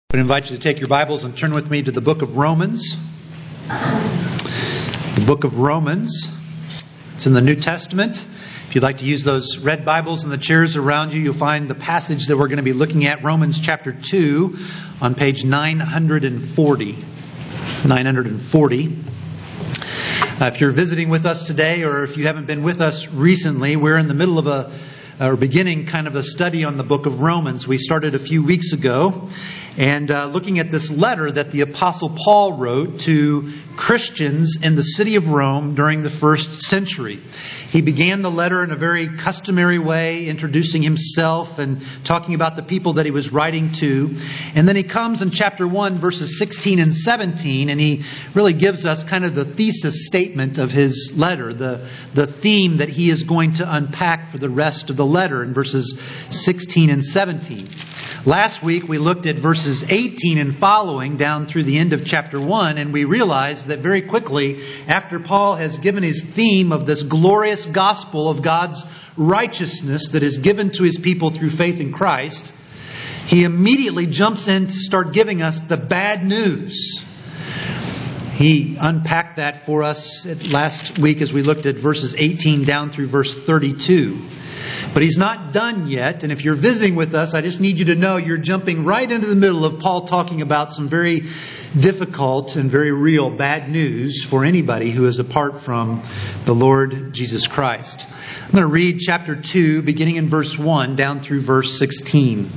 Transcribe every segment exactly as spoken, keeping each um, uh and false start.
I would invite you to take your Bibles and turn with me to the book of Romans. The book of Romans. It's in the New Testament. If you'd like to use those red Bibles in the chairs around you, you'll find the passage that we're going to be looking at, Romans chapter two, on page nine forty. nine forty. Uh, if you're visiting with us today, or if you haven't been with us recently, we're in the middle of a, or beginning kind of a study on the book of Romans. We started a few weeks ago. And uh, looking at this letter that the Apostle Paul wrote to Christians in the city of Rome during the first century. He began the letter in a very customary way, introducing himself and talking about the people that he was writing to. And then he comes in chapter one, verses sixteen and seventeen, and he really gives us kind of the thesis statement of his letter, the, the theme that he is going to unpack for the rest of the letter in verses sixteen and seventeen. Last week we looked at verses eighteen and following down through the end of chapter one, and we realized that very quickly, after Paul has given his theme of this glorious gospel of God's righteousness that is given to his people through faith in Christ, he immediately jumps in to start giving us the bad news. He unpacked that for us last week as we looked at verses eighteen down through verse thirty-two. But he's not done yet, and if you're visiting with us, I just need you to know you're jumping right into the middle of Paul talking about some very difficult and very real bad news for anybody who is apart from the Lord Jesus Christ. I'm going to read chapter two, beginning in verse one, down through verse sixteen.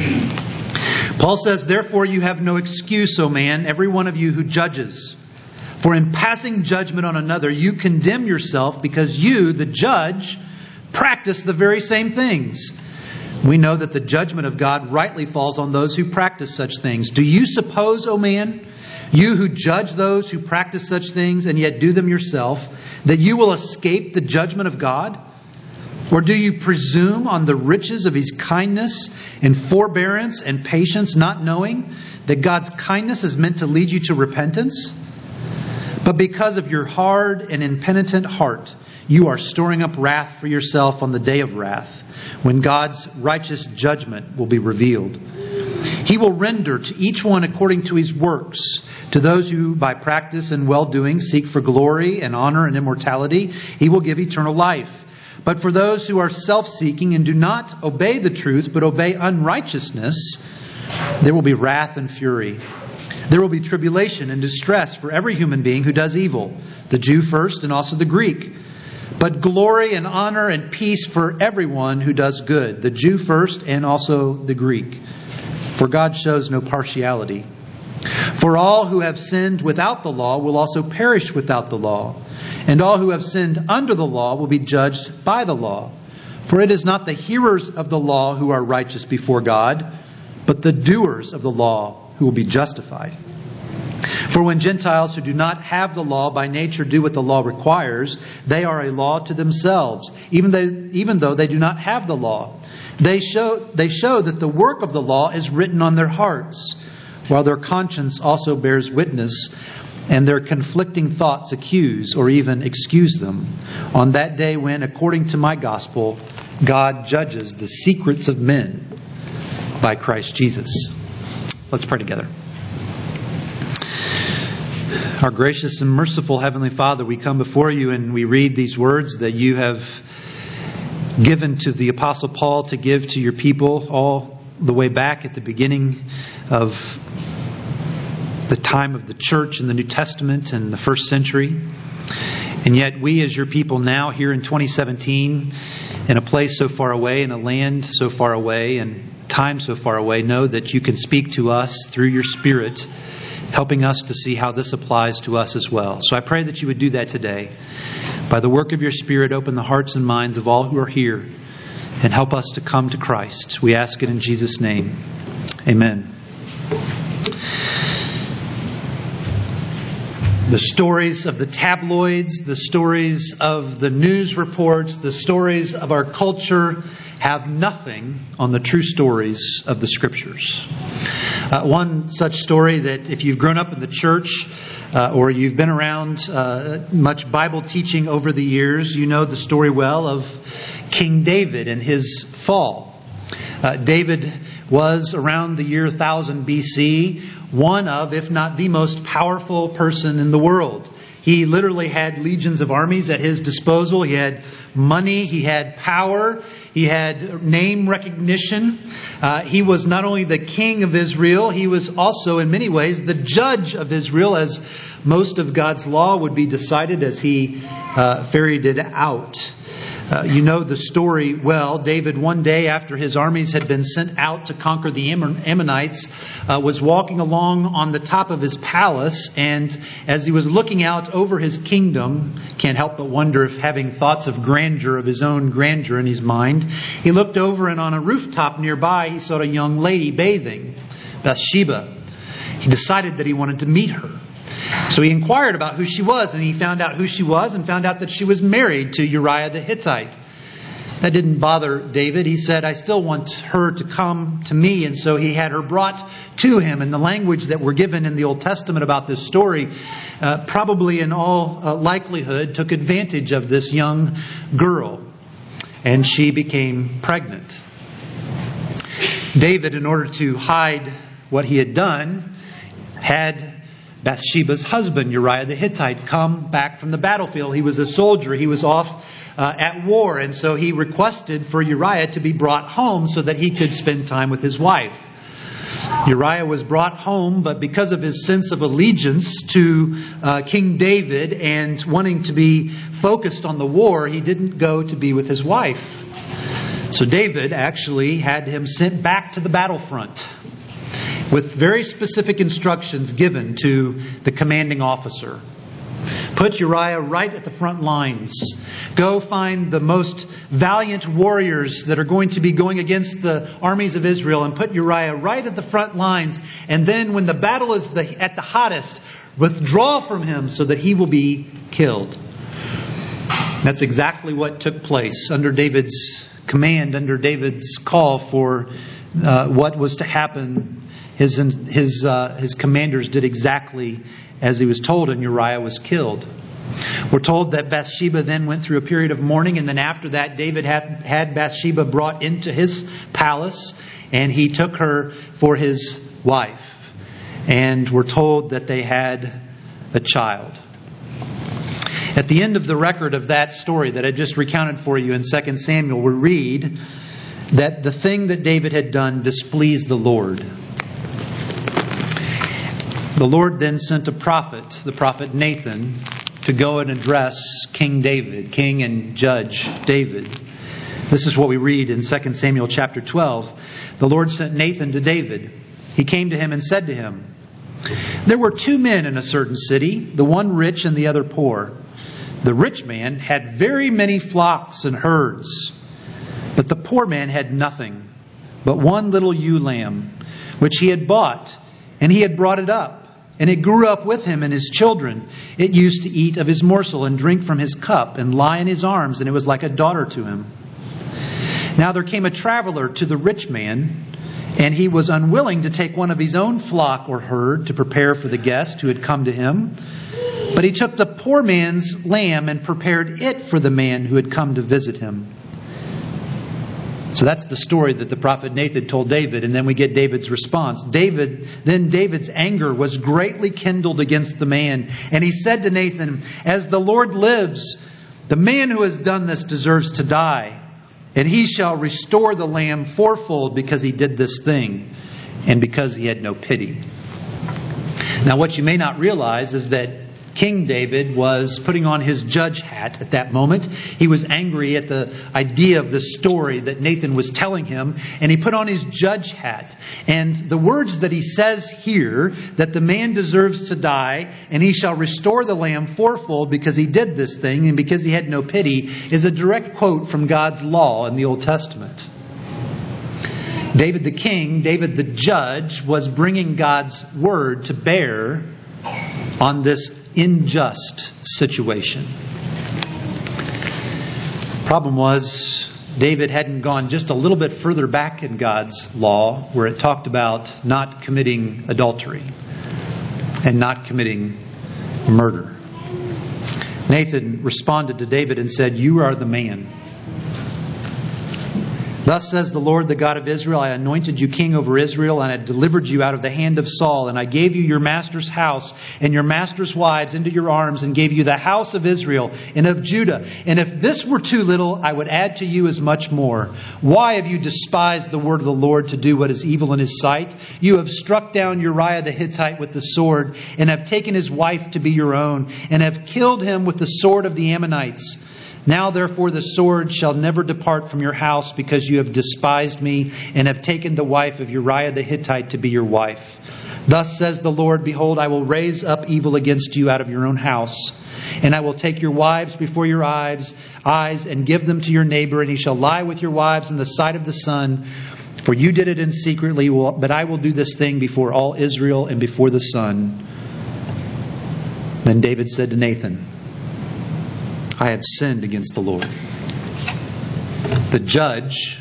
Paul says, "Therefore you have no excuse, O man, every one of you who judges. For in passing judgment on another, you condemn yourself, because you, the judge, practice the very same things. We know that the judgment of God rightly falls on those who practice such things. Do you suppose, O man, you who judge those who practice such things and yet do them yourself, that you will escape the judgment of God? Or do you presume on the riches of His kindness and forbearance and patience, not knowing that God's kindness is meant to lead you to repentance? But because of your hard and impenitent heart, you are storing up wrath for yourself on the day of wrath, when God's righteous judgment will be revealed. He will render to each one according to his works. To those who by practice and well-doing seek for glory and honor and immortality, He will give eternal life. But for those who are self-seeking and do not obey the truth, but obey unrighteousness, there will be wrath and fury. There will be tribulation and distress for every human being who does evil, the Jew first and also the Greek. But glory and honor and peace for everyone who does good, the Jew first and also the Greek. For God shows no partiality. For all who have sinned without the law will also perish without the law. And all who have sinned under the law will be judged by the law. For it is not the hearers of the law who are righteous before God, but the doers of the law who will be justified. For when Gentiles who do not have the law by nature do what the law requires, they are a law to themselves, even though, even though they do not have the law. They show, they show that the work of the law is written on their hearts, while their conscience also bears witness, and their conflicting thoughts accuse or even excuse them, on that day when, according to my gospel, God judges the secrets of men by Christ Jesus." Let's pray together. Our gracious and merciful Heavenly Father, we come before You and we read these words that You have given to the Apostle Paul to give to Your people all the way back at the beginning of the time of the church in the New Testament and the first century. And yet we as Your people now here in twenty seventeen, in a place so far away, in a land so far away, and time so far away, know that You can speak to us through Your Spirit, helping us to see how this applies to us as well. So I pray that You would do that today. By the work of Your Spirit, open the hearts and minds of all who are here and help us to come to Christ. We ask it in Jesus' name. Amen. The stories of the tabloids, the stories of the news reports, the stories of our culture have nothing on the true stories of the Scriptures. Uh, one such story that if you've grown up in the church uh, or you've been around uh, much Bible teaching over the years, you know the story well of King David and his fall. Uh, David was around the year one thousand B C, one of, if not the most powerful person in the world. He literally had legions of armies at his disposal. He had money. He had power. He had name recognition. Uh, he was not only the king of Israel, he was also in many ways the judge of Israel, as most of God's law would be decided as he uh, ferried it out. Uh, you know the story well. David, one day after his armies had been sent out to conquer the Ammonites, uh, was walking along on the top of his palace, and as he was looking out over his kingdom, can't help but wonder if having thoughts of grandeur, of his own grandeur in his mind, he looked over, and on a rooftop nearby he saw a young lady bathing, Bathsheba. He decided that he wanted to meet her. So he inquired about who she was, and he found out who she was and found out that she was married to Uriah the Hittite. That didn't bother David. He said, I still want her to come to me. And so he had her brought to him. And the language that we're given in the Old Testament about this story uh, probably in all uh, likelihood took advantage of this young girl. And she became pregnant. David, in order to hide what he had done, had Bathsheba's husband, Uriah the Hittite, come back from the battlefield. He was a soldier. He was off uh, at war. And so he requested for Uriah to be brought home so that he could spend time with his wife. Uriah was brought home, but because of his sense of allegiance to uh, King David and wanting to be focused on the war, he didn't go to be with his wife. So David actually had him sent back to the battlefront, with very specific instructions given to the commanding officer. Put Uriah right at the front lines. Go find the most valiant warriors that are going to be going against the armies of Israel, and put Uriah right at the front lines. And then when the battle is the, at the hottest, withdraw from him so that he will be killed. That's exactly what took place under David's command, under David's call for uh, what was to happen. His his uh, his commanders did exactly as he was told, and Uriah was killed. We're told that Bathsheba then went through a period of mourning, and then after that, David had, had Bathsheba brought into his palace, and he took her for his wife. And we're told that they had a child. At the end of the record of that story that I just recounted for you in Second Samuel, we read that the thing that David had done displeased the Lord. The Lord then sent a prophet, the prophet Nathan, to go and address King David, King and Judge David. This is what we read in Second Samuel chapter twelve. The Lord sent Nathan to David. He came to him and said to him, There were two men in a certain city, the one rich and the other poor. The rich man had very many flocks and herds, but the poor man had nothing but one little ewe lamb, which he had bought, and he had brought it up. And it grew up with him and his children. It used to eat of his morsel and drink from his cup and lie in his arms, and it was like a daughter to him. Now there came a traveler to the rich man, and he was unwilling to take one of his own flock or herd to prepare for the guest who had come to him. But he took the poor man's lamb and prepared it for the man who had come to visit him. So that's the story that the prophet Nathan told David, and then we get David's response. David, then David's anger was greatly kindled against the man, and he said to Nathan, As the Lord lives, the man who has done this deserves to die, and he shall restore the lamb fourfold because he did this thing, and because he had no pity. Now what you may not realize is that King David was putting on his judge hat at that moment. He was angry at the idea of the story that Nathan was telling him, and he put on his judge hat. And the words that he says here, that the man deserves to die, and he shall restore the lamb fourfold because he did this thing and because he had no pity, is a direct quote from God's law in the Old Testament. David the king, David the judge, was bringing God's word to bear on this unjust situation. Problem was, David hadn't gone just a little bit further back in God's law, where it talked about not committing adultery and not committing murder. Nathan responded to David and said, You are the man. Thus says the Lord, the God of Israel, I anointed you king over Israel, and I delivered you out of the hand of Saul, and I gave you your master's house and your master's wives into your arms, and gave you the house of Israel and of Judah. And if this were too little, I would add to you as much more. Why have you despised the word of the Lord to do what is evil in his sight? You have struck down Uriah the Hittite with the sword, and have taken his wife to be your own, and have killed him with the sword of the Ammonites. Now therefore the sword shall never depart from your house, because you have despised me, and have taken the wife of Uriah the Hittite to be your wife. Thus says the Lord, behold, I will raise up evil against you out of your own house, and I will take your wives before your eyes, eyes and give them to your neighbor, and he shall lie with your wives in the sight of the sun. For you did it in secretly, but I will do this thing before all Israel and before the sun. Then David said to Nathan, I have sinned against the Lord. The judge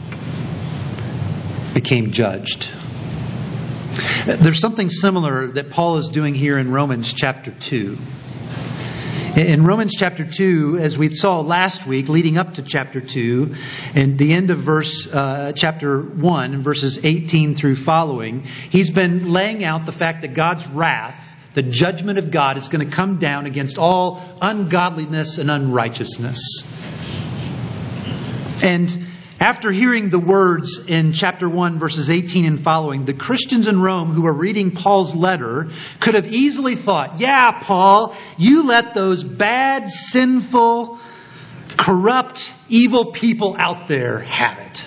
became judged. There's something similar that Paul is doing here in Romans chapter two. In Romans chapter two, as we saw last week, leading up to chapter two, and the end of verse uh, chapter one, verses eighteen through following, he's been laying out the fact that God's wrath, the judgment of God, is going to come down against all ungodliness and unrighteousness. And after hearing the words in chapter one, verses eighteen and following, the Christians in Rome who were reading Paul's letter could have easily thought, yeah, Paul, you let those bad, sinful, corrupt, evil people out there have it.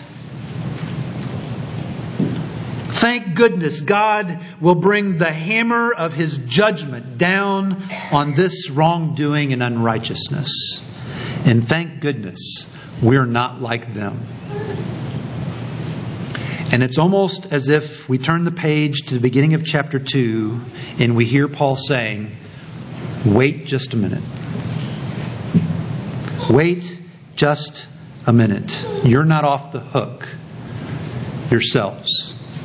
Thank goodness God will bring the hammer of His judgment down on this wrongdoing and unrighteousness. And thank goodness we're not like them. And it's almost as if we turn the page to the beginning of chapter two and we hear Paul saying, wait just a minute. Wait just a minute. You're not off the hook yourselves.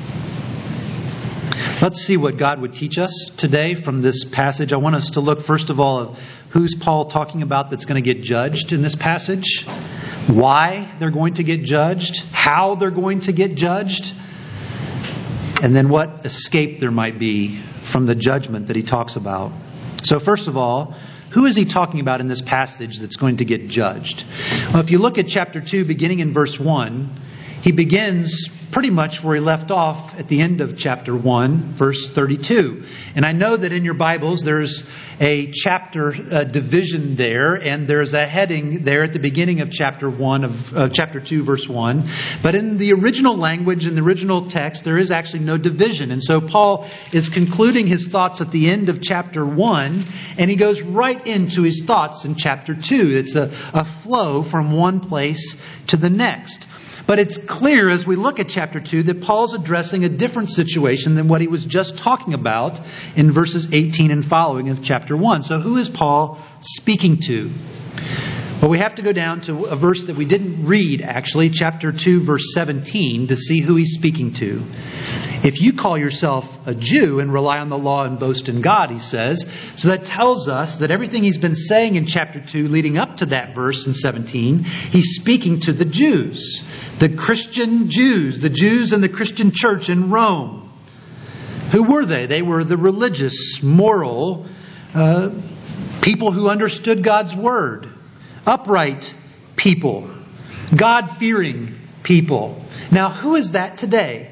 Let's see what God would teach us today from this passage. I want us to look, first of all, at who's Paul talking about that's going to get judged in this passage, why they're going to get judged, how they're going to get judged, and then what escape there might be from the judgment that he talks about. So first of all, who is he talking about in this passage that's going to get judged? Well, if you look at chapter two, beginning in verse one, he begins pretty much where he left off at the end of chapter one, verse thirty-two. And I know that in your Bibles there's a chapter uh, division there, and there's a heading there at the beginning of chapter one of uh, chapter two, verse one. But in the original language, in the original text, there is actually no division. And so Paul is concluding his thoughts at the end of chapter one, and he goes right into his thoughts in chapter two. It's a, a flow from one place to the next. But it's clear as we look at chapter two that Paul's addressing a different situation than what he was just talking about in verses eighteen and following of chapter one. So who is Paul speaking to? Well, we have to go down to a verse that we didn't read, actually, chapter two, verse seventeen, to see who he's speaking to. If you call yourself a Jew and rely on the law and boast in God, he says, so that tells us that everything he's been saying in chapter two leading up to that verse in seventeen, he's speaking to the Jews. The Christian Jews, the Jews in the Christian church in Rome. Who were they? They were the religious, moral uh, people who understood God's word. Upright people. God-fearing people. Now, who is that today?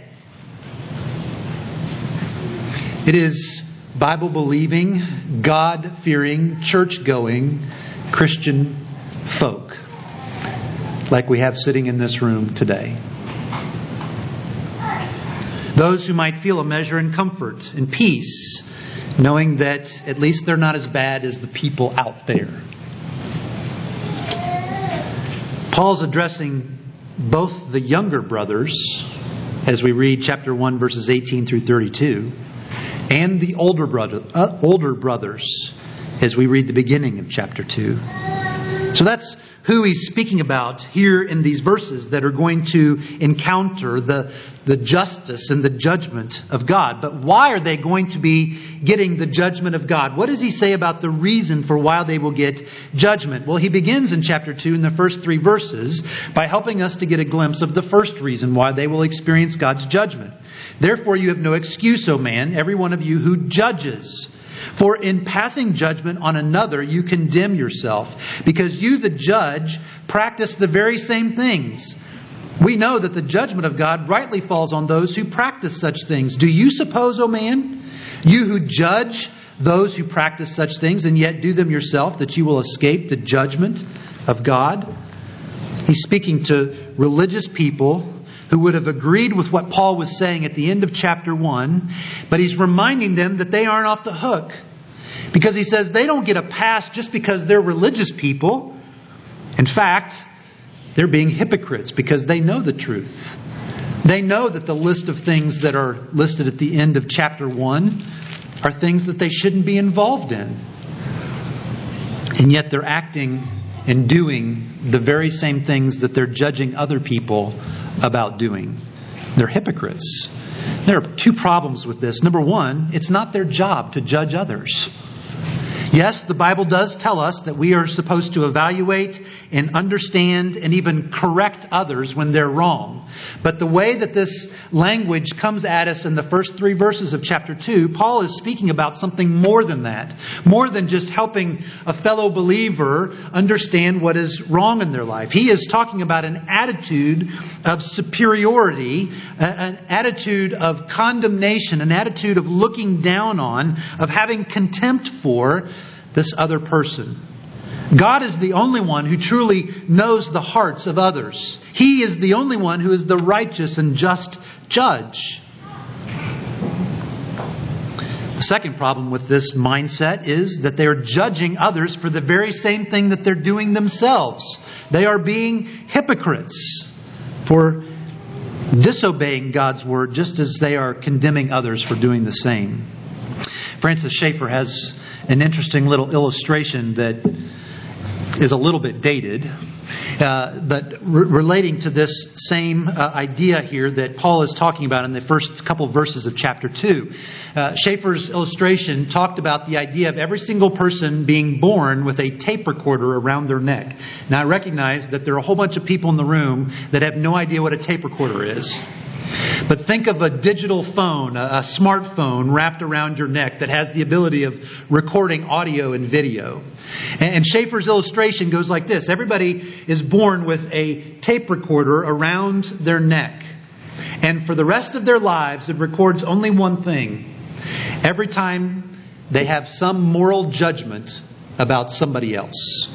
It is Bible-believing, God-fearing, church-going Christian folk, like we have sitting in this room today. Those who might feel a measure in comfort and peace, knowing that at least they're not as bad as the people out there. Paul's addressing both the younger brothers, as we read chapter one, verses eighteen through thirty-two, and the older brother, uh, older brothers, as we read the beginning of chapter two. So that's who he's speaking about here in these verses that are going to encounter the, the justice and the judgment of God. But why are they going to be getting the judgment of God? What does he say about the reason for why they will get judgment? Well, he begins in chapter two in the first three verses by helping us to get a glimpse of the first reason why they will experience God's judgment. Therefore you have no excuse, O man, every one of you who judges. For in passing judgment on another, you condemn yourself, because you, the judge, practice the very same things. We know that the judgment of God rightly falls on those who practice such things. Do you suppose, O man, you who judge those who practice such things and yet do them yourself, that you will escape the judgment of God? He's speaking to religious people who would have agreed with what Paul was saying at the end of chapter one, but he's reminding them that they aren't off the hook. Because he says they don't get a pass just because they're religious people. In fact, they're being hypocrites because they know the truth. They know that the list of things that are listed at the end of chapter one are things that they shouldn't be involved in. And yet they're acting and doing the very same things that they're judging other people about doing. They're hypocrites. There are two problems with this. Number one, it's not their job to judge others. Yes, the Bible does tell us that we are supposed to evaluate and understand and even correct others when they're wrong. But the way that this language comes at us in the first three verses of chapter two, Paul is speaking about something more than that. More than just helping a fellow believer understand what is wrong in their life. He is talking about an attitude of superiority, an attitude of condemnation, an attitude of looking down on, of having contempt for this other person. God is the only one who truly knows the hearts of others. He is the only one who is the righteous and just judge. The second problem with this mindset is that they are judging others for the very same thing that they're doing themselves. They are being hypocrites for disobeying God's word just as they are condemning others for doing the same. Francis Schaeffer has an interesting little illustration that is a little bit dated, uh, but re- relating to this same uh, idea here that Paul is talking about in the first couple verses of chapter two. Uh, Schaeffer's illustration talked about the idea of every single person being born with a tape recorder around their neck. Now I recognize that there are a whole bunch of people in the room that have no idea what a tape recorder is. But think of a digital phone, a smartphone wrapped around your neck that has the ability of recording audio and video. And Schaeffer's illustration goes like this. Everybody is born with a tape recorder around their neck. And for the rest of their lives, it records only one thing. Every time they have some moral judgment about somebody else.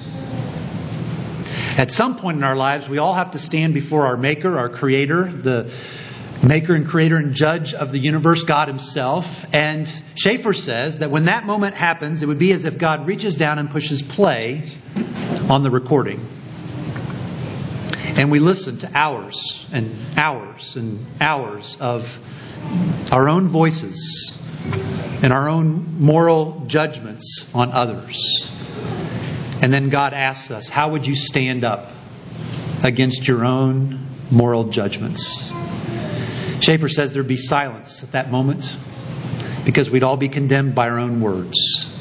At some point in our lives, we all have to stand before our Maker, our Creator, the Maker and Creator and Judge of the universe, God Himself. And Schaeffer says that when that moment happens, it would be as if God reaches down and pushes play on the recording. And we listen to hours and hours and hours of our own voices and our own moral judgments on others. And then God asks us, how would you stand up against your own moral judgments? Schaeffer says there'd be silence at that moment because we'd all be condemned by our own words.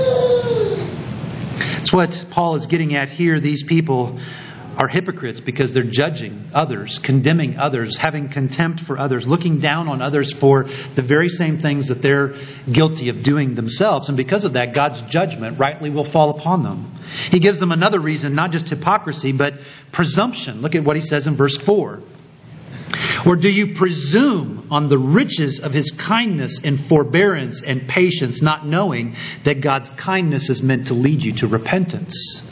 It's what Paul is getting at here. These people are hypocrites because they're judging others, condemning others, having contempt for others, looking down on others for the very same things that they're guilty of doing themselves. And because of that, God's judgment rightly will fall upon them. He gives them another reason, not just hypocrisy, but presumption. Look at what he says in verse four. Or do you presume on the riches of His kindness and forbearance and patience, not knowing that God's kindness is meant to lead you to repentance?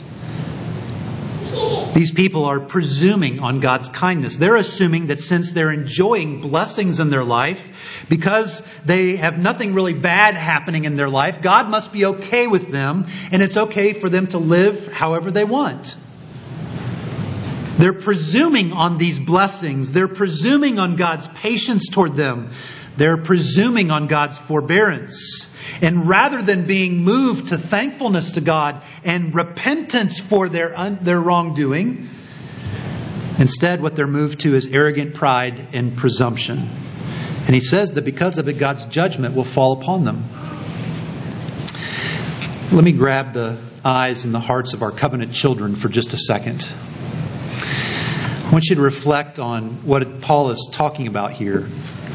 These people are presuming on God's kindness. They're assuming that since they're enjoying blessings in their life, because they have nothing really bad happening in their life, God must be okay with them, and it's okay for them to live however they want. They're presuming on these blessings. They're presuming on God's patience toward them. They're presuming on God's forbearance. And rather than being moved to thankfulness to God and repentance for their, un- their wrongdoing, instead what they're moved to is arrogant pride and presumption. And he says that because of it, God's judgment will fall upon them. Let me grab the eyes and the hearts of our covenant children for just a second. I want you to reflect on what Paul is talking about here.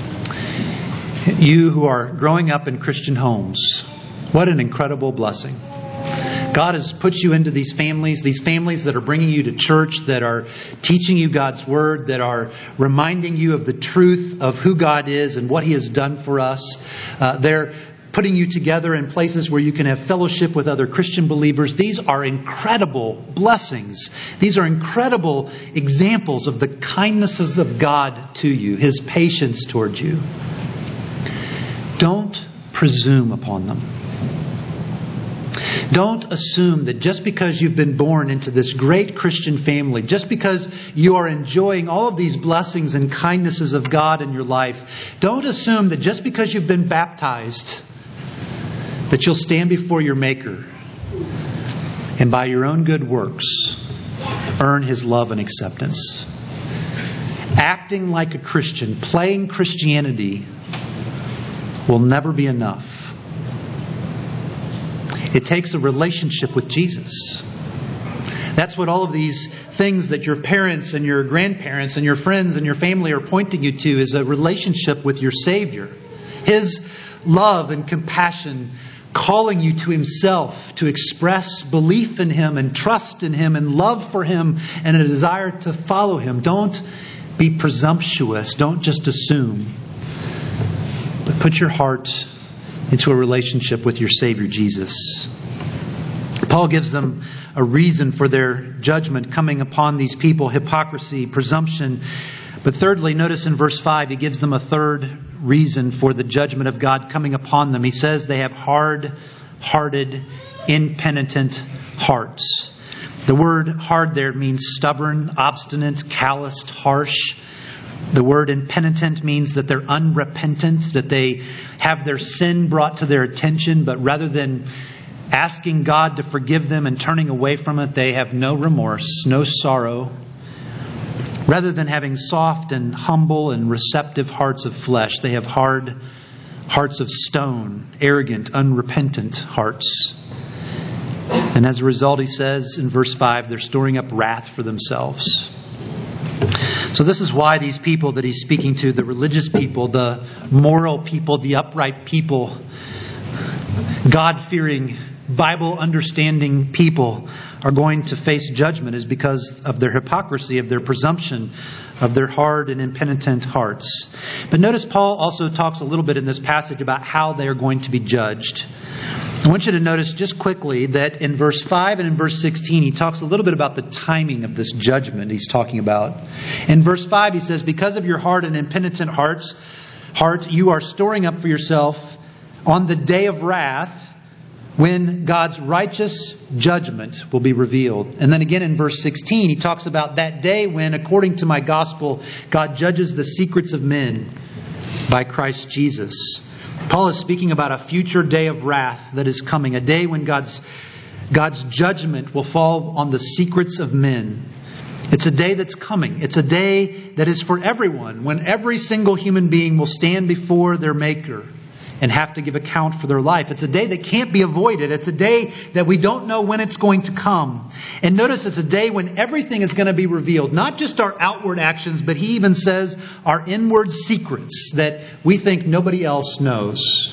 You who are growing up in Christian homes, what an incredible blessing. God has put you into these families, these families that are bringing you to church, that are teaching you God's Word, that are reminding you of the truth of who God is and what He has done for us. Uh, they're putting you together in places where you can have fellowship with other Christian believers. These are incredible blessings. These are incredible examples of the kindnesses of God to you, His patience towards you. Don't presume upon them. Don't assume that just because you've been born into this great Christian family, just because you are enjoying all of these blessings and kindnesses of God in your life, don't assume that just because you've been baptized, that you'll stand before your Maker and by your own good works earn His love and acceptance. Acting like a Christian, playing Christianity, will never be enough. It takes a relationship with Jesus. That's what all of these things that your parents and your grandparents and your friends and your family are pointing you to is a relationship with your Savior. His love and compassion calling you to Himself to express belief in Him and trust in Him and love for Him and a desire to follow Him. Don't be presumptuous. Don't just assume. But put your heart into a relationship with your Savior Jesus. Paul gives them a reason for their judgment coming upon these people: hypocrisy, presumption. But thirdly, notice in verse five, he gives them a third reason for the judgment of God coming upon them. He says they have hard-hearted, impenitent hearts. The word hard there means stubborn, obstinate, calloused, harsh. The word impenitent means that they're unrepentant, that they have their sin brought to their attention, but rather than asking God to forgive them and turning away from it, they have no remorse, no sorrow. Rather than having soft and humble and receptive hearts of flesh, they have hard hearts of stone, arrogant, unrepentant hearts. And as a result, he says in verse five, they're storing up wrath for themselves. So this is why these people that he's speaking to, the religious people, the moral people, the upright people, God-fearing, Bible-understanding people are going to face judgment, is because of their hypocrisy, of their presumption, of their hard and impenitent hearts. But notice Paul also talks a little bit in this passage about how they are going to be judged. I want you to notice just quickly that in verse five and in verse sixteen, he talks a little bit about the timing of this judgment he's talking about. In verse five, he says, because of your hard and impenitent hearts, heart, you are storing up for yourself on the day of wrath, when God's righteous judgment will be revealed. And then again in verse sixteen, he talks about that day when, according to my gospel, God judges the secrets of men by Christ Jesus. Paul is speaking about a future day of wrath that is coming, a day when God's God's judgment will fall on the secrets of men. It's a day that's coming. It's a day that is for everyone, when every single human being will stand before their Maker and have to give account for their life. It's a day that can't be avoided. It's a day that we don't know when it's going to come. And notice it's a day when everything is going to be revealed. Not just our outward actions, but he even says our inward secrets that we think nobody else knows.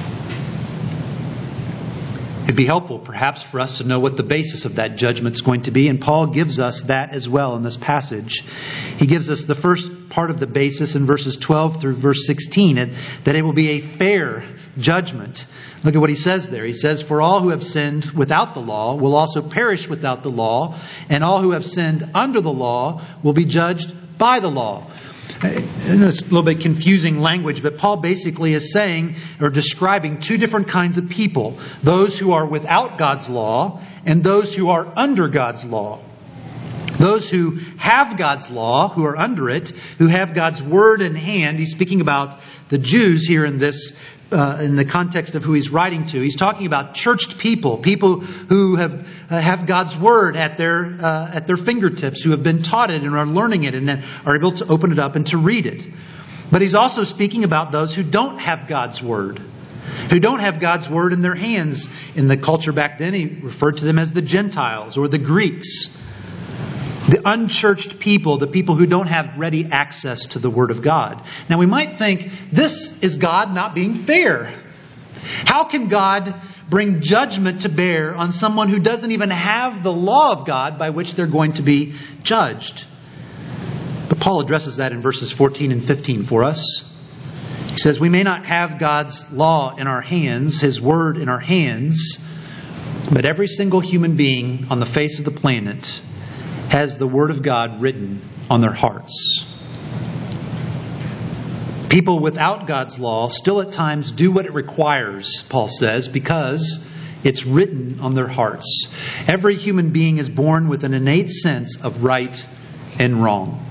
It'd be helpful perhaps for us to know what the basis of that judgment is going to be. And Paul gives us that as well in this passage. He gives us the first part of the basis in verses twelve through verse sixteen, that it will be a fair judgment. Look at what he says there. He says, for all who have sinned without the law will also perish without the law, and all who have sinned under the law will be judged by the law. It's a little bit confusing language, but Paul basically is saying or describing two different kinds of people. Those who are without God's law and those who are under God's law. Those who have God's law, who are under it, who have God's word in hand. He's speaking about the Jews here in this uh, in the context of who he's writing to. He's talking about churched people, people who have uh, have God's Word at their uh, at their fingertips, who have been taught it and are learning it and then are able to open it up and to read it. But he's also speaking about those who don't have God's Word, who don't have God's Word in their hands. In the culture back then, he referred to them as the Gentiles or the Greeks. The unchurched people, the people who don't have ready access to the Word of God. Now we might think, this is God not being fair. How can God bring judgment to bear on someone who doesn't even have the law of God by which they're going to be judged? But Paul addresses that in verses fourteen and fifteen for us. He says, we may not have God's law in our hands, His Word in our hands, but every single human being on the face of the planet has the Word of God written on their hearts. People without God's law still at times do what it requires, Paul says, because it's written on their hearts. Every human being is born with an innate sense of right and wrong.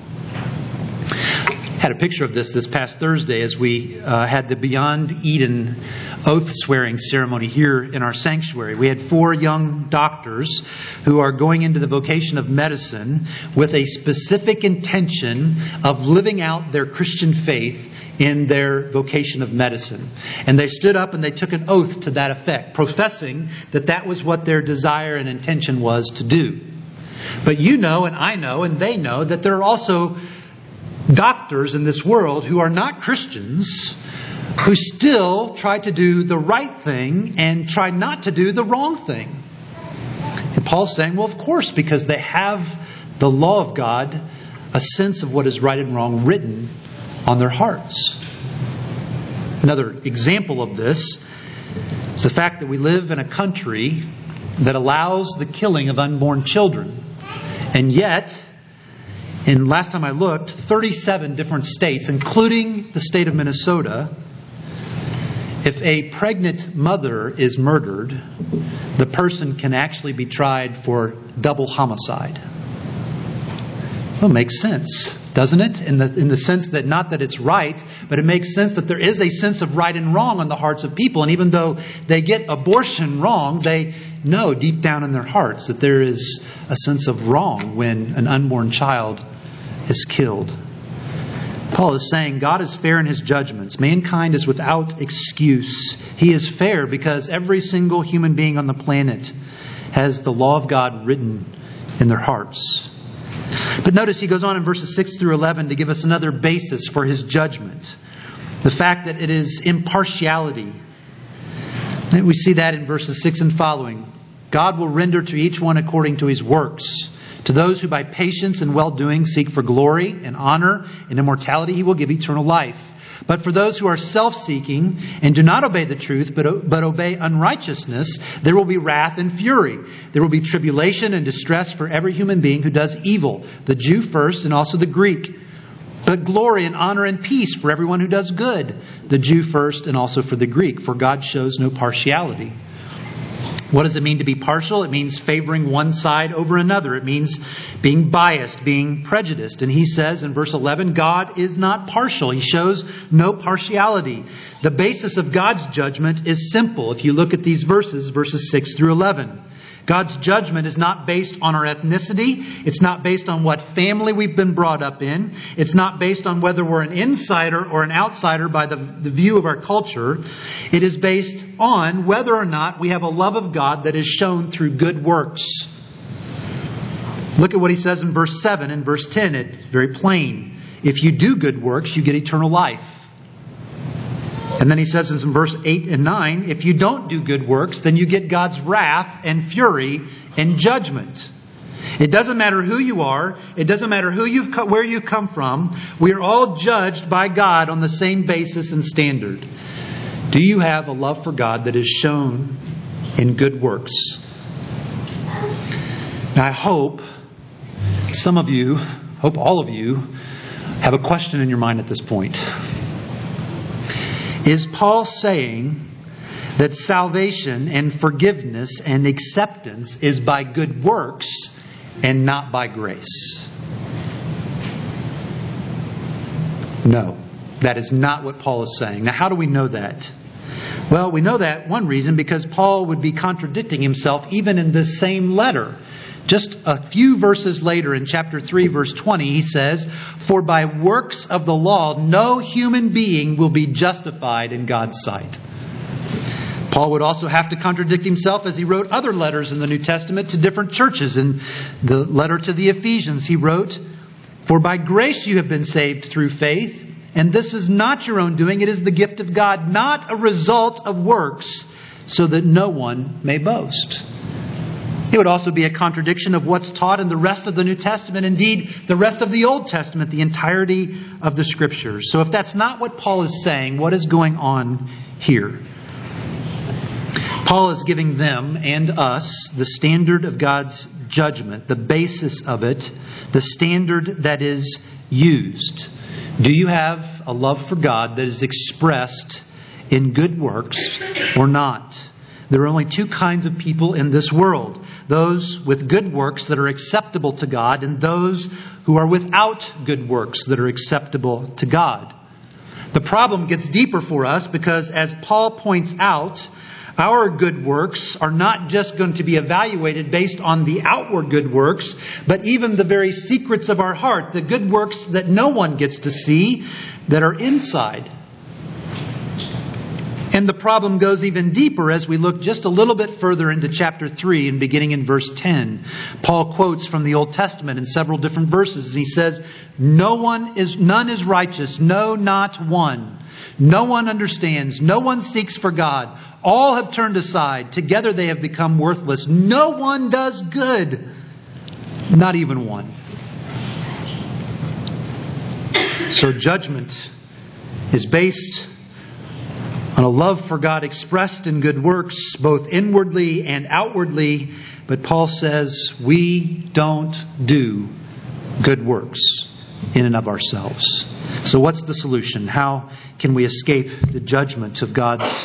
I had a picture of this this past Thursday as we uh, had the Beyond Eden oath swearing ceremony here in our sanctuary. We had four young doctors who are going into the vocation of medicine with a specific intention of living out their Christian faith in their vocation of medicine. And they stood up and they took an oath to that effect, professing that that was what their desire and intention was to do. But you know, and I know, and they know, that there are also doctors in this world who are not Christians, who still try to do the right thing and try not to do the wrong thing. And Paul's saying, well, of course, because they have the law of God, a sense of what is right and wrong written on their hearts. Another example of this is the fact that we live in a country that allows the killing of unborn children. And yet, and last time I looked, thirty-seven different states, including the state of Minnesota, if a pregnant mother is murdered, the person can actually be tried for double homicide. Well, it makes sense, doesn't it? In the in the sense that not that it's right, but it makes sense that there is a sense of right and wrong on the hearts of people. And even though they get abortion wrong, they know deep down in their hearts that there is a sense of wrong when an unborn child is killed. Paul is saying God is fair in His judgments. Mankind is without excuse. He is fair because every single human being on the planet has the law of God written in their hearts. But notice he goes on in verses six through eleven to give us another basis for His judgment. The fact that it is impartiality. And we see that in verses six and following. God will render to each one according to his works. To those who by patience and well-doing seek for glory and honor and immortality, He will give eternal life. But for those who are self-seeking and do not obey the truth, but, but obey unrighteousness, there will be wrath and fury. There will be tribulation and distress for every human being who does evil, the Jew first and also the Greek. But glory and honor and peace for everyone who does good, the Jew first and also for the Greek, for God shows no partiality. What does it mean to be partial? It means favoring one side over another. It means being biased, being prejudiced. And he says in verse eleven, God is not partial. He shows no partiality. The basis of God's judgment is simple. If you look at these verses, verses six through eleven. God's judgment is not based on our ethnicity. It's not based on what family we've been brought up in. It's not based on whether we're an insider or an outsider by the, the view of our culture. It is based on whether or not we have a love of God that is shown through good works. Look at what he says in verse seven and verse ten. It's very plain. If you do good works, you get eternal life. And then he says in verse eight and nine, if you don't do good works, then you get God's wrath and fury and judgment. It doesn't matter who you are. It doesn't matter who you've where you come from. We are all judged by God on the same basis and standard. Do you have a love for God that is shown in good works? Now, I hope some of you, hope all of you, have a question in your mind at this point. Is Paul saying that salvation and forgiveness and acceptance is by good works and not by grace? No, that is not what Paul is saying. Now, how do we know that? Well, we know that one reason because Paul would be contradicting himself even in this same letter. Just a few verses later in chapter three, verse twenty, he says, "For by works of the law no human being will be justified in God's sight." Paul would also have to contradict himself as he wrote other letters in the New Testament to different churches. In the letter to the Ephesians, he wrote, "For by grace you have been saved through faith, and this is not your own doing, it is the gift of God, not a result of works, so that no one may boast." It would also be a contradiction of what's taught in the rest of the New Testament, indeed the rest of the Old Testament, the entirety of the Scriptures. So if that's not what Paul is saying, what is going on here? Paul is giving them and us the standard of God's judgment, the basis of it, the standard that is used. Do you have a love for God that is expressed in good works or not? There are only two kinds of people in this world. Those with good works that are acceptable to God, and those who are without good works that are acceptable to God. The problem gets deeper for us because, as Paul points out, our good works are not just going to be evaluated based on the outward good works, but even the very secrets of our heart, the good works that no one gets to see, that are inside. And the problem goes even deeper as we look just a little bit further into chapter three and beginning in verse ten. Paul quotes from the Old Testament in several different verses. He says, "No one is, none is righteous, no, not one. No one understands, no one seeks for God. All have turned aside, together they have become worthless. No one does good, not even one." So judgment is based on a love for God expressed in good works, both inwardly and outwardly. But Paul says we don't do good works in and of ourselves. So what's the solution? How can we escape the judgment of God's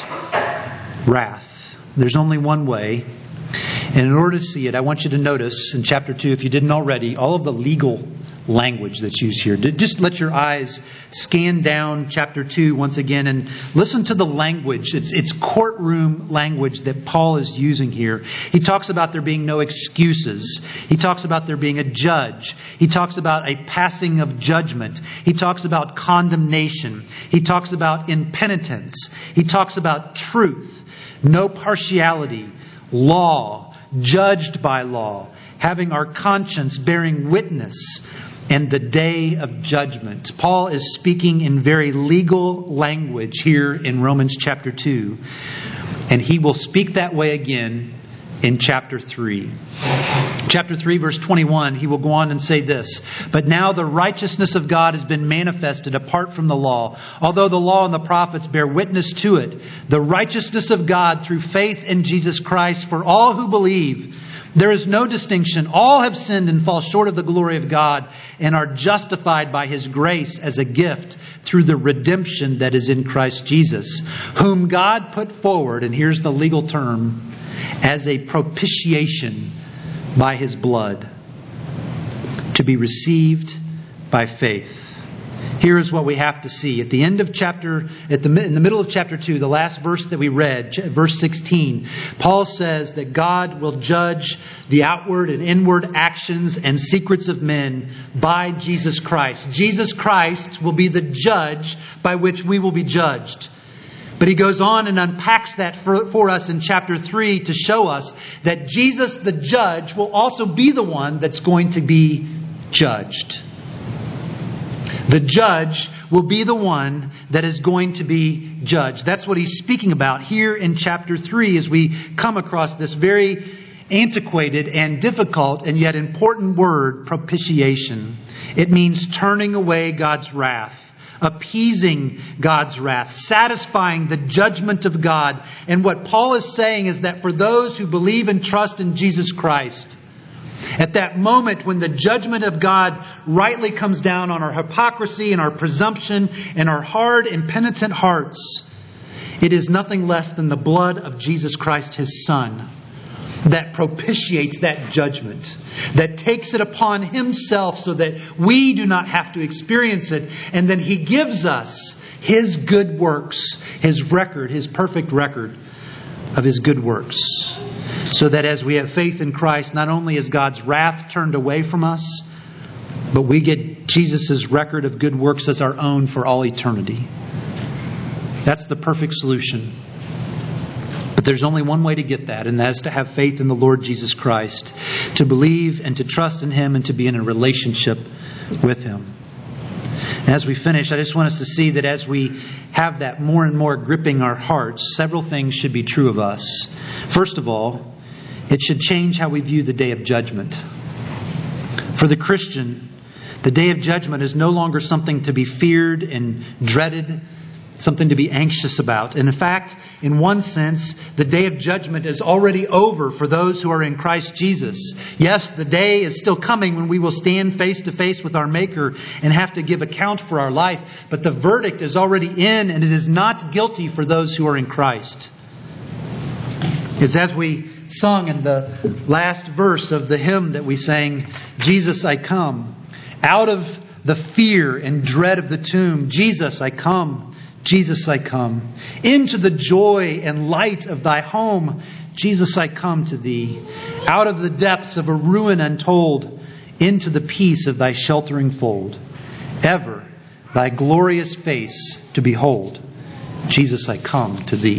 wrath? There's only one way. And in order to see it, I want you to notice in chapter two, if you didn't already, all of the legal language that's used here. Just let your eyes scan down chapter two once again and listen to the language. It's, it's courtroom language that Paul is using here. He talks about there being no excuses. He talks about there being a judge. He talks about a passing of judgment. He talks about condemnation. He talks about impenitence. He talks about truth, no partiality, law, judged by law, having our conscience bearing witness, and the day of judgment. Paul is speaking in very legal language here in Romans chapter two. And he will speak that way again in chapter three. Chapter three, verse twenty-one, he will go on and say this, "But now the righteousness of God has been manifested apart from the law. Although the law and the prophets bear witness to it, the righteousness of God through faith in Jesus Christ for all who believe. There is no distinction. All have sinned and fall short of the glory of God and are justified by His grace as a gift through the redemption that is in Christ Jesus, whom God put forward," and here's the legal term, "as a propitiation by His blood, to be received by faith." Here is what we have to see. At the end of chapter, at the in the middle of chapter two, the last verse that we read, verse sixteen, Paul says that God will judge the outward and inward actions and secrets of men by Jesus Christ. Jesus Christ will be the judge by which we will be judged. But he goes on and unpacks that for, for us in chapter three to show us that Jesus, the judge, will also be the one that's going to be judged. The judge will be the one that is going to be judged. That's what he's speaking about here in chapter three as we come across this very antiquated and difficult and yet important word, propitiation. It means turning away God's wrath, appeasing God's wrath, satisfying the judgment of God. And what Paul is saying is that for those who believe and trust in Jesus Christ, at that moment when the judgment of God rightly comes down on our hypocrisy and our presumption and our hard, impenitent hearts, it is nothing less than the blood of Jesus Christ, His Son, that propitiates that judgment, that takes it upon Himself so that we do not have to experience it. And then He gives us His good works, His record, His perfect record of His good works. So that as we have faith in Christ, not only is God's wrath turned away from us, but we get Jesus' record of good works as our own for all eternity. That's the perfect solution. But there's only one way to get that, and that is to have faith in the Lord Jesus Christ, to believe and to trust in Him and to be in a relationship with Him. And as we finish, I just want us to see that as we have that more and more gripping our hearts, several things should be true of us. First of all, it should change how we view the day of judgment. For the Christian, the day of judgment is no longer something to be feared and dreaded, something to be anxious about. And in fact, in one sense, the day of judgment is already over for those who are in Christ Jesus. Yes, the day is still coming when we will stand face to face with our Maker and have to give account for our life. But the verdict is already in, and it is not guilty for those who are in Christ. It's as we sung in the last verse of the hymn that we sang, Jesus, I come. Out of the fear and dread of the tomb, Jesus, I come. Jesus, I come. Into the joy and light of Thy home, Jesus, I come to Thee. Out of the depths of a ruin untold, into the peace of Thy sheltering fold. Ever Thy glorious face to behold, Jesus, I come to Thee.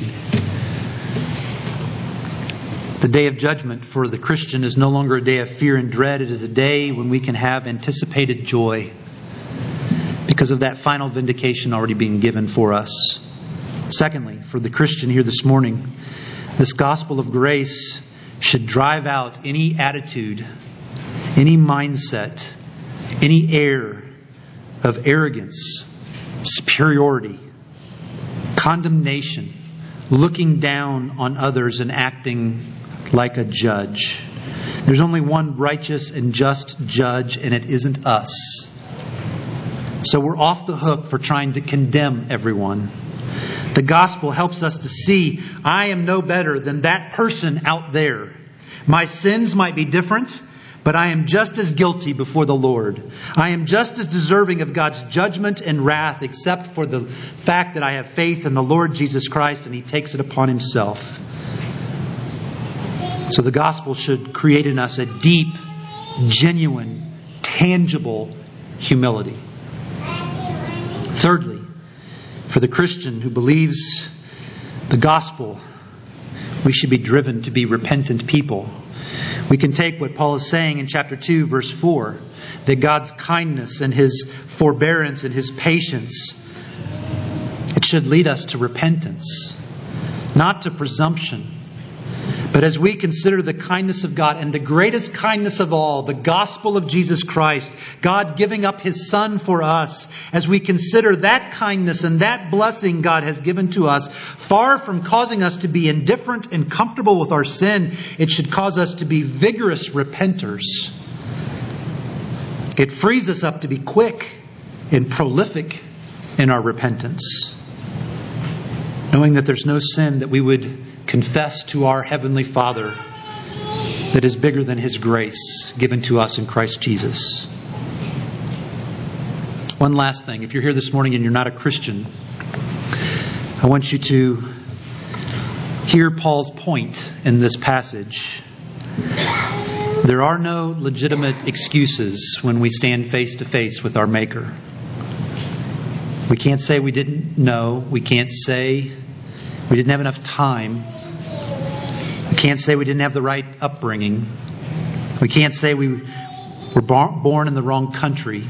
The day of judgment for the Christian is no longer a day of fear and dread. It is a day when we can have anticipated joy because of that final vindication already being given for us. Secondly, for the Christian here this morning, this gospel of grace should drive out any attitude, any mindset, any air of arrogance, superiority, condemnation, looking down on others and acting like a judge. There's only one righteous and just judge, and it isn't us. So we're off the hook for trying to condemn everyone. The gospel helps us to see I am no better than that person out there. My sins might be different, but I am just as guilty before the Lord. I am just as deserving of God's judgment and wrath, except for the fact that I have faith in the Lord Jesus Christ and He takes it upon Himself. So the gospel should create in us a deep, genuine, tangible humility. Thirdly, for the Christian who believes the gospel, we should be driven to be repentant people. We can take what Paul is saying in chapter two, verse four, that God's kindness and His forbearance and His patience, it should lead us to repentance, not to presumption. But as we consider the kindness of God and the greatest kindness of all, the gospel of Jesus Christ, God giving up His Son for us, as we consider that kindness and that blessing God has given to us, far from causing us to be indifferent and comfortable with our sin, it should cause us to be vigorous repenters. It frees us up to be quick and prolific in our repentance, knowing that there's no sin that we would confess to our Heavenly Father that is bigger than His grace given to us in Christ Jesus. One last thing. If you're here this morning and you're not a Christian, I want you to hear Paul's point in this passage. There are no legitimate excuses when we stand face to face with our Maker. We can't say we didn't know. We can't say we didn't have enough time. We can't say we didn't have the right upbringing. We can't say we were born in the wrong country.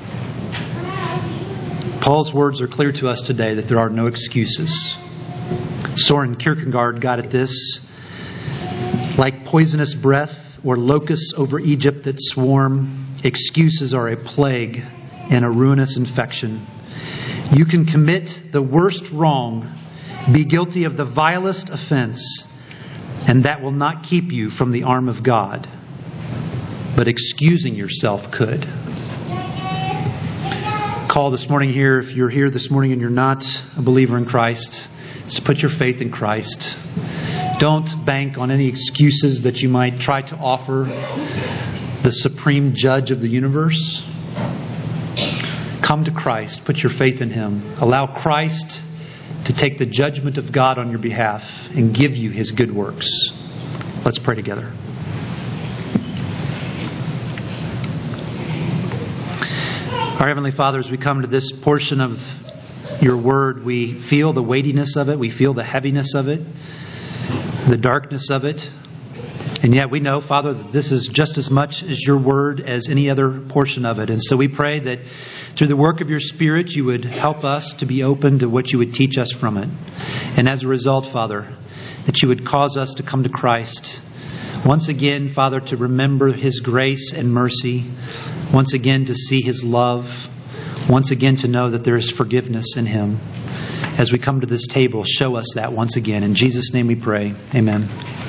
Paul's words are clear to us today that there are no excuses. Soren Kierkegaard got at this. Like poisonous breath or locusts over Egypt that swarm, excuses are a plague and a ruinous infection. You can commit the worst wrong, be guilty of the vilest offense, and that will not keep you from the arm of God. But excusing yourself could. Call this morning here, if you're here this morning and you're not a believer in Christ, just put your faith in Christ. Don't bank on any excuses that you might try to offer the supreme judge of the universe. come to Christ. Put your faith in Him. Allow Christ to take the judgment of God on your behalf and give you His good works. Let's pray together. Our Heavenly Father, as we come to this portion of your Word, we feel the weightiness of it. We feel the heaviness of it, the darkness of it. And yet we know, Father, that this is just as much as your Word as any other portion of it. And so we pray that through the work of your Spirit, you would help us to be open to what you would teach us from it. And as a result, Father, that you would cause us to come to Christ. Once again, Father, to remember His grace and mercy. Once again, to see His love. Once again, to know that there is forgiveness in Him. As we come to this table, show us that once again. In Jesus' name we pray. Amen.